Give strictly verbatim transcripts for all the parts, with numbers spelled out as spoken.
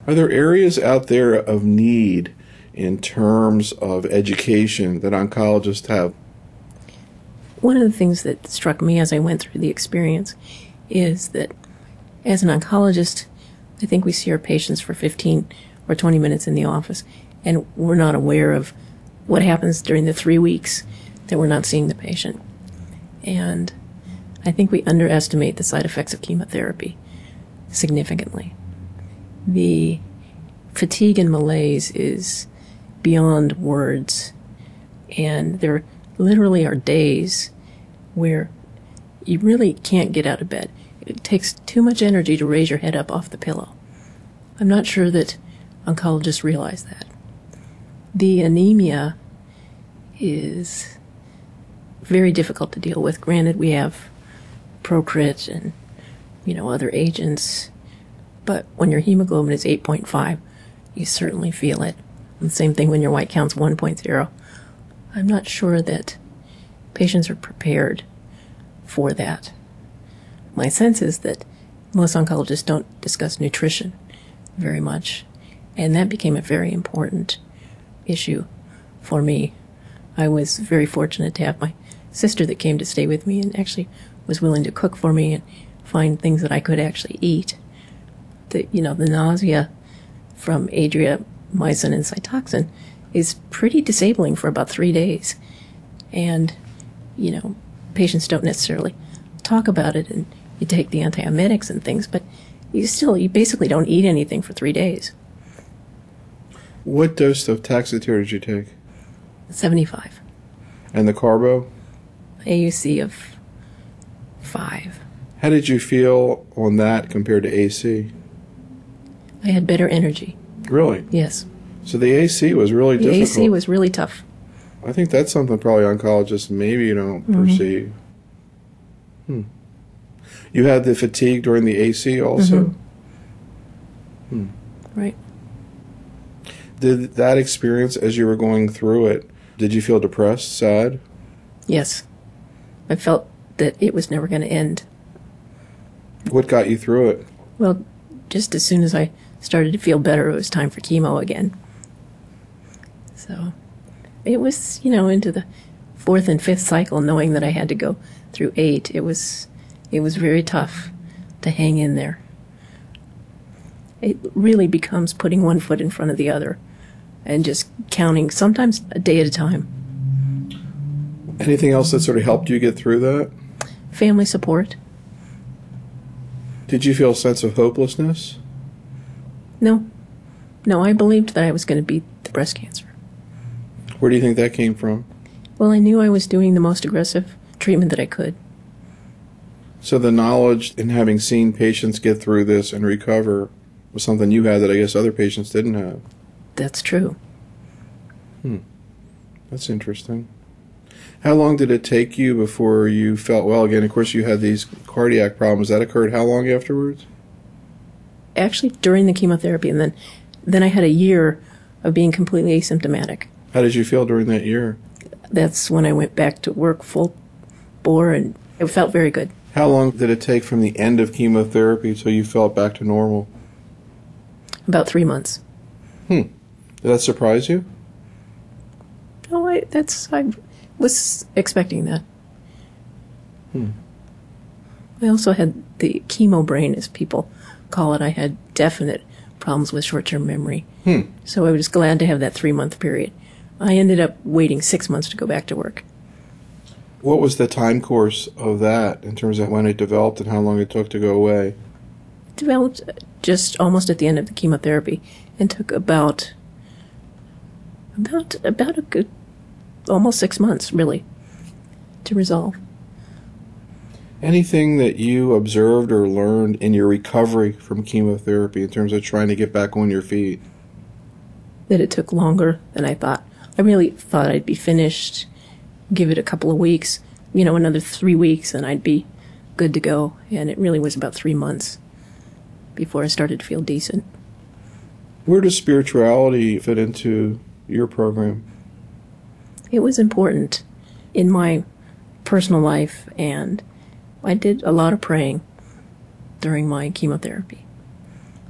Are there areas out there of need in terms of education that oncologists have? One of the things that struck me as I went through the experience is that as an oncologist, I think we see our patients for fifteen or twenty minutes in the office, and we're not aware of what happens during the three weeks that we're not seeing the patient. And I think we underestimate the side effects of chemotherapy significantly. The fatigue and malaise is beyond words, and there literally are days where you really can't get out of bed. It takes too much energy to raise your head up off the pillow. I'm not sure that oncologists realize that. The anemia is very difficult to deal with. Granted, we have Procrit and, you know, other agents, but when your hemoglobin is eight point five, you certainly feel it. And the same thing when your white count's one point zero. I'm not sure that patients are prepared for that. My sense is that most oncologists don't discuss nutrition very much, and that became a very important issue for me. I was very fortunate to have my sister that came to stay with me and actually was willing to cook for me and find things that I could actually eat. The, you know, the nausea from adriamycin and Cytoxan is pretty disabling for about three days. And, you know, patients don't necessarily talk about it, and you take the antiemetics and things, but you still, you basically don't eat anything for three days. What dose of Taxotere did you take? seventy-five. And the carbo? A U C of five. How did you feel on that compared to A C? I had better energy. Really? Yes. So the A C was really the difficult. A C was really tough. I think that's something probably oncologists maybe you don't mm-hmm. perceive. Hmm. You had the fatigue during the A C also? Mm-hmm. Hmm. Right. Did that experience, as you were going through it, did you feel depressed, sad? Yes. I felt that it was never going to end. What got you through it? Well, just as soon as I started to feel better, it was time for chemo again. So it was, you know, into the fourth and fifth cycle, knowing that I had to go through eight. It was, it was very tough to hang in there. It really becomes putting one foot in front of the other and just counting, sometimes a day at a time. Anything else that sort of helped you get through that? Family support. Did you feel a sense of hopelessness? No. No, I believed that I was going to beat the breast cancer. Where do you think that came from? Well, I knew I was doing the most aggressive treatment that I could. So the knowledge in having seen patients get through this and recover was something you had that I guess other patients didn't have. That's true. Hmm. That's interesting. How long did it take you before you felt well again? Of course, you had these cardiac problems. That occurred how long afterwards? Actually, during the chemotherapy, and then, then I had a year of being completely asymptomatic. How did you feel during that year? That's when I went back to work full bore, and it felt very good. How long did it take from the end of chemotherapy till you felt back to normal? About three months. Hmm. Did that surprise you? No, I, that's, I was expecting that. Hmm. I also had the chemo brain, as people call it. I had definite problems with short-term memory. Hmm. So I was glad to have that three-month period. I ended up waiting six months to go back to work. What was the time course of that in terms of when it developed and how long it took to go away? It developed just almost at the end of the chemotherapy and took about about about a good almost six months, really, to resolve. Anything that you observed or learned in your recovery from chemotherapy in terms of trying to get back on your feet? That it took longer than I thought. I really thought I'd be finished, give it a couple of weeks, you know, another three weeks, and I'd be good to go. And it really was about three months before I started to feel decent. Where does spirituality fit into your program? It was important in my personal life, and I did a lot of praying during my chemotherapy.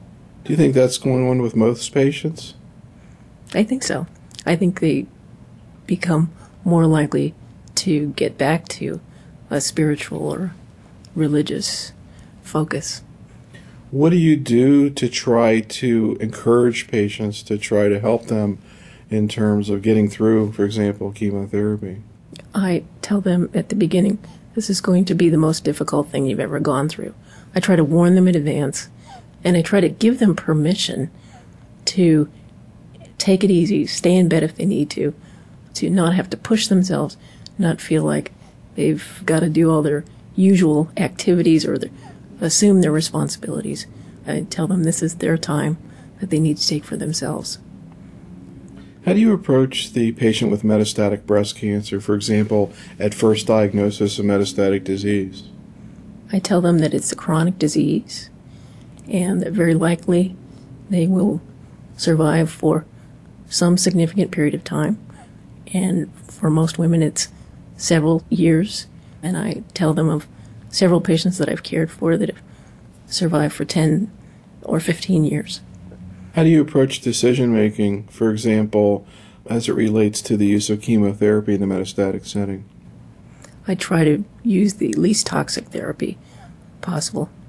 Do you think that's going on with most patients? I think so. I think they become more likely to get back to a spiritual or religious focus. What do you do to try to encourage patients to try to help them in terms of getting through, for example, chemotherapy? I tell them at the beginning, this is going to be the most difficult thing you've ever gone through. I try to warn them in advance, and I try to give them permission to take it easy, stay in bed if they need to, to not have to push themselves, not feel like they've got to do all their usual activities or their, assume their responsibilities. I tell them this is their time that they need to take for themselves. How do you approach the patient with metastatic breast cancer, for example, at first diagnosis of metastatic disease? I tell them that it's a chronic disease and that very likely they will survive for some significant period of time. And for most women, it's several years. And I tell them of several patients that I've cared for that have survived for ten or fifteen years. How do you approach decision-making, for example, as it relates to the use of chemotherapy in the metastatic setting? I try to use the least toxic therapy possible.